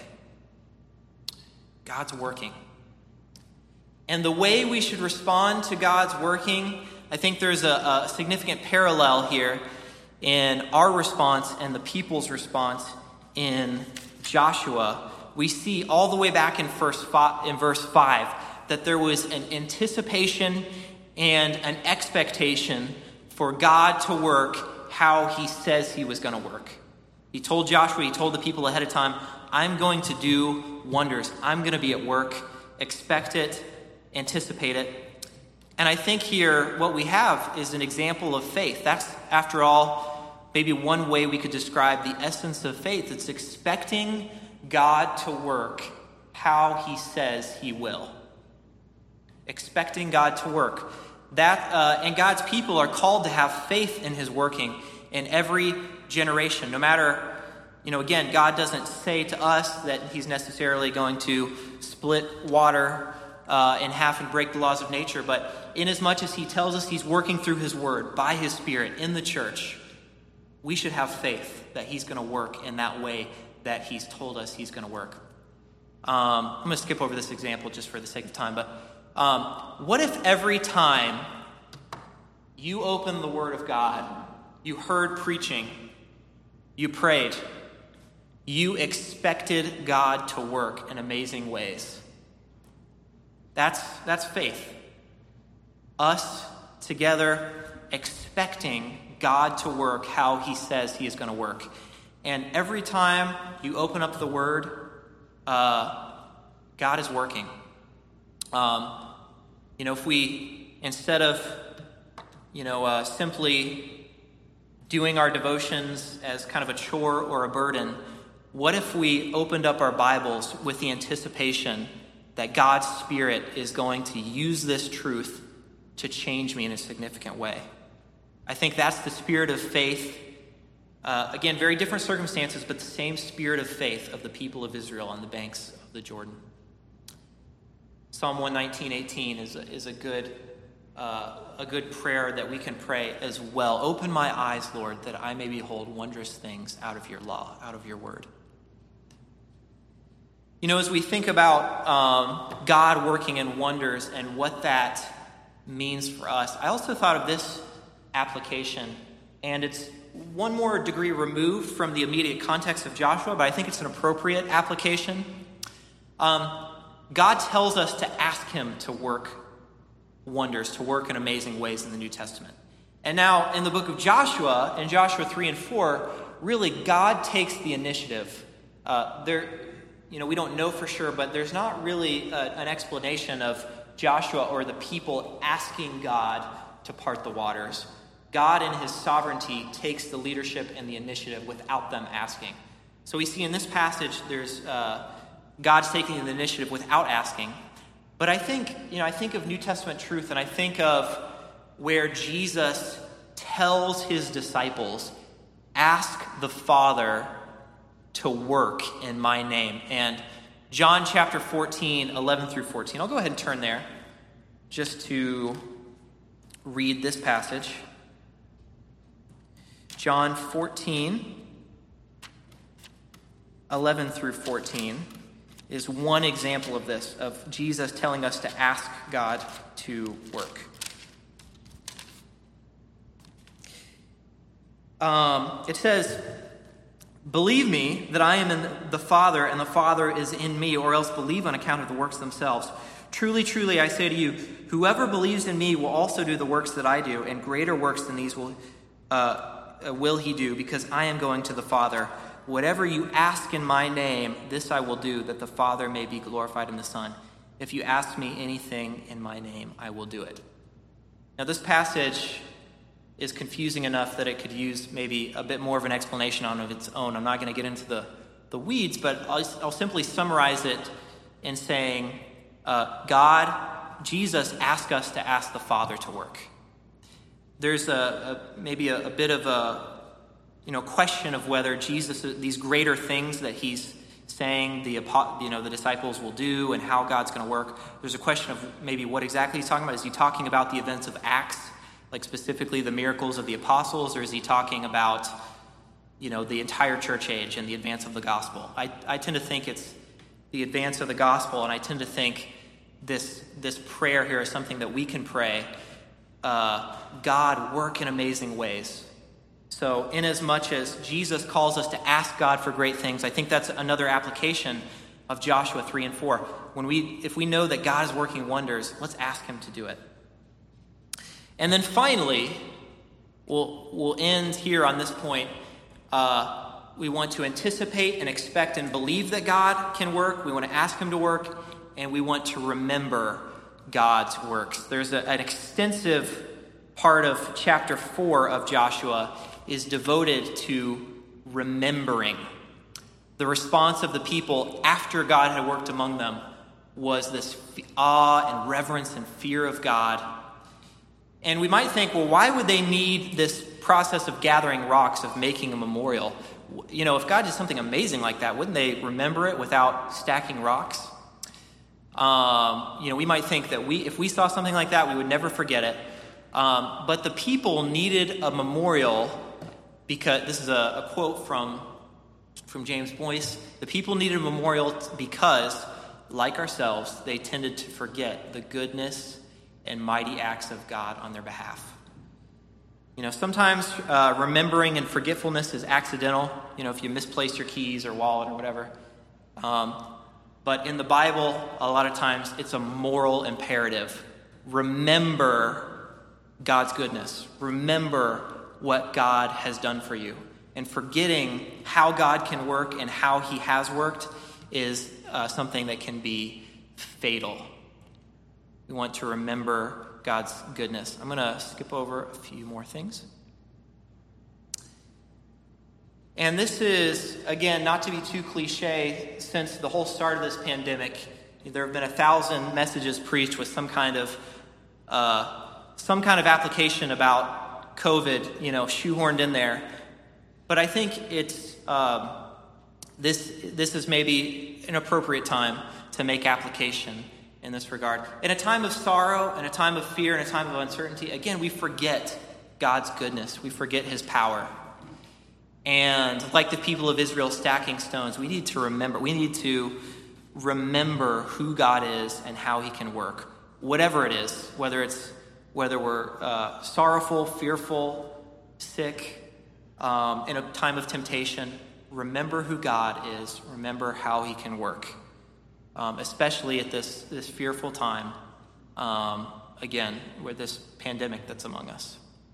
God's working. And the way we should respond to God's working, I think there's a, a significant parallel here in our response and the people's response in Joshua. We see all the way back in verse five, in verse five that there was an anticipation and an expectation for God to work how he says he was going to work. He told Joshua, he told the people ahead of time, I'm going to do wonders. I'm going to be at work. Expect it. Anticipate it. And I think here what we have is an example of faith. That's, after all, maybe one way we could describe the essence of faith. It's expecting God to work how he says he will. Expecting God to work. That uh, and God's people are called to have faith in his working in every generation, no matter You know, again, God doesn't say to us that he's necessarily going to split water uh, in half and break the laws of nature, but inasmuch as he tells us he's working through his word by his Spirit in the church, we should have faith that he's going to work in that way that he's told us he's going to work. Um, I'm going to skip over this example just for the sake of time, but um, what if every time you opened the Word of God, you heard preaching, you prayed, you expected God to work in amazing ways? That's, that's faith. Us together expecting God to work how he says he is going to work. And every time you open up the Word, uh, God is working. Um, you know, if we, instead of, you know, uh, simply doing our devotions as kind of a chore or a burden, what if we opened up our Bibles with the anticipation that God's Spirit is going to use this truth to change me in a significant way? I think that's the spirit of faith. Uh, again, very different circumstances, but the same spirit of faith of the people of Israel on the banks of the Jordan. Psalm one nineteen, eighteen is a, is a good uh, a good prayer that we can pray as well. Open my eyes, Lord, that I may behold wondrous things out of your law, out of your word. You know, as we think about um, God working in wonders and what that means for us, I also thought of this application, and it's one more degree removed from the immediate context of Joshua, but I think it's an appropriate application. Um, God tells us to ask him to work wonders, to work in amazing ways in the New Testament. And now in the book of Joshua, in Joshua three and four, really God takes the initiative. Uh, there, you know, we don't know for sure, but there's not really a, an explanation of Joshua or the people asking God to part the waters. God in his sovereignty takes the leadership and the initiative without them asking. So we see in this passage, there's uh, God's taking the initiative without asking. But I think, you know, I think of New Testament truth, and I think of where Jesus tells his disciples, ask the Father to work in my name. And John chapter fourteen, eleven through fourteen. I'll go ahead and turn there just to read this passage. John fourteen, eleven through fourteen is one example of this, of Jesus telling us to ask God to work. Um, it says, believe me that I am in the Father and the Father is in me, or else believe on account of the works themselves. Truly, truly, I say to you, whoever believes in me will also do the works that I do, and greater works than these will uh, will he do, because I am going to the Father. Whatever you ask in my name, this I will do, that the Father may be glorified in the Son. If you ask me anything in my name, I will do it. Now, this passage is confusing enough that it could use maybe a bit more of an explanation on of its own. I'm not going to get into the, the weeds, but I'll, I'll simply summarize it in saying, uh, God, Jesus asked us to ask the Father to work. There's a, a maybe a, a bit of a you know question of whether Jesus, these greater things that he's saying the you know the disciples will do and how God's going to work. There's a question of maybe what exactly he's talking about. Is he talking about the events of Acts, like specifically the miracles of the apostles, or is he talking about you know the entire church age and the advance of the gospel? I, I tend to think it's the advance of the gospel, and I tend to think this this prayer here is something that we can pray. Uh, God, work in amazing ways. So inasmuch as Jesus calls us to ask God for great things, I think that's another application of Joshua three and four. When we, if we know that God is working wonders, let's ask him to do it. And then finally, we'll, we'll end here on this point. Uh, we want to anticipate and expect and believe that God can work. We want to ask him to work, and we want to remember God's works. There's a, an extensive part of chapter four of Joshua is devoted to remembering. The response of the people after God had worked among them was this awe and reverence and fear of God. And we might think, well, why would they need this process of gathering rocks, of making a memorial? You know, if God did something amazing like that, wouldn't they remember it without stacking rocks? Um, you know, we might think that we, if we saw something like that, we would never forget it. Um, but the people needed a memorial because, this is a, a quote from, from James Boyce, the people needed a memorial because, like ourselves, they tended to forget the goodness and mighty acts of God on their behalf. You know, sometimes uh, remembering and forgetfulness is accidental, you know, if you misplace your keys or wallet or whatever. Um, but in the Bible, a lot of times, it's a moral imperative. Remember God's goodness. Remember what God has done for you. And forgetting how God can work and how he has worked is uh, something that can be fatal. We want to remember God's goodness. I'm going to skip over a few more things. And this is, again, not to be too cliche, since the whole start of this pandemic, there have been a thousand messages preached with some kind of uh, some kind of application about COVID, you know, shoehorned in there. But I think it's um, this this is maybe an appropriate time to make application in this regard. In a time of sorrow, in a time of fear, in a time of uncertainty, again, we forget God's goodness. We forget his power. And like the people of Israel stacking stones, we need to remember. We need to remember who God is and how he can work. Whatever it is, whether it's whether we're uh, sorrowful, fearful, sick, um, in a time of temptation, remember who God is. Remember how he can work. Um, especially at this, this fearful time, um, again, with this pandemic that's among us.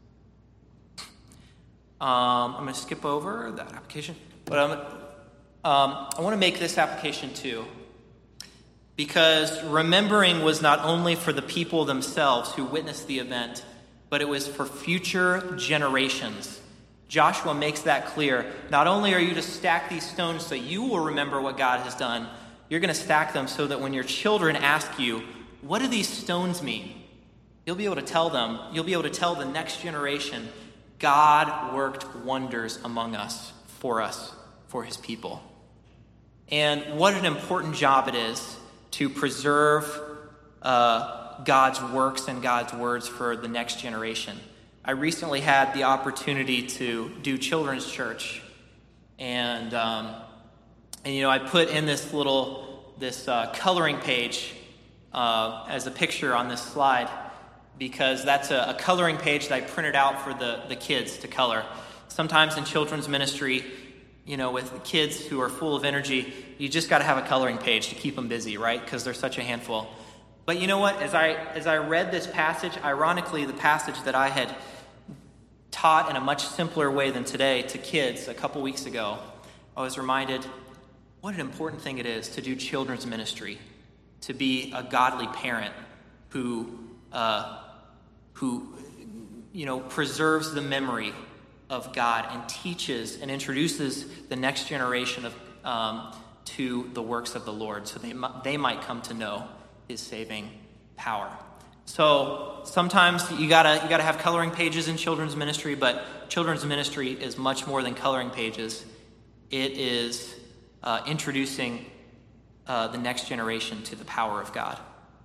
Um, I'm going to skip over that application. But um, um, I want to make this application too. Because remembering was not only for the people themselves who witnessed the event, but it was for future generations. Joshua makes that clear. Not only are you to stack these stones so you will remember what God has done, you're going to stack them so that when your children ask you, what do these stones mean? You'll be able to tell them, you'll be able to tell the next generation, God worked wonders among us, for us, for his people. And what an important job it is to preserve uh, God's works and God's words for the next generation. I recently had the opportunity to do children's church, and um, and you know I put in this little this uh, coloring page uh, as a picture on this slide because that's a, a coloring page that I printed out for the the kids to color. Sometimes in children's ministry, you know, with kids who are full of energy, you just got to have a coloring page to keep them busy, right? Because they're such a handful. But you know what? As I as I read this passage, ironically, the passage that I had taught in a much simpler way than today to kids a couple weeks ago, I was reminded what an important thing it is to do children's ministry, to be a godly parent who, uh, who, you know, preserves the memory of God and teaches and introduces the next generation of um, to the works of the Lord, so they they might come to know his saving power. So sometimes you gotta you gotta have coloring pages in children's ministry, but children's ministry is much more than coloring pages. It is uh, introducing uh, the next generation to the power of God.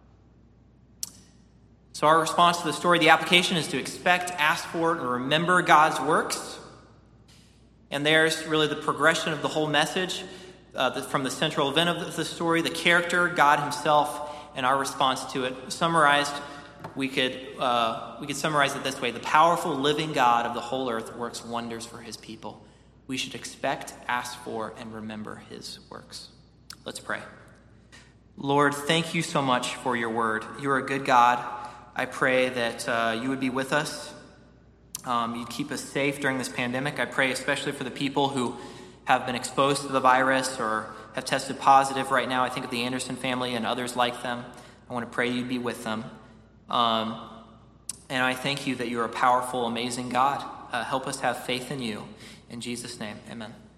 So our response to the story, the application, is to expect, ask for, and remember God's works. And there's really the progression of the whole message uh, the, from the central event of the story, the character, God himself, and our response to it. Summarized, we could uh, we could summarize it this way: the powerful, living God of the whole earth works wonders for his people. We should expect, ask for, and remember his works. Let's pray. Lord, thank you so much for your word. You're a good God. I pray that uh, you would be with us. Um, you'd keep us safe during this pandemic. I pray especially for the people who have been exposed to the virus or have tested positive right now. I think of the Anderson family and others like them. I want to pray you'd be with them. Um, and I thank you that you're a powerful, amazing God. Uh, help us have faith in you. In Jesus' name, amen.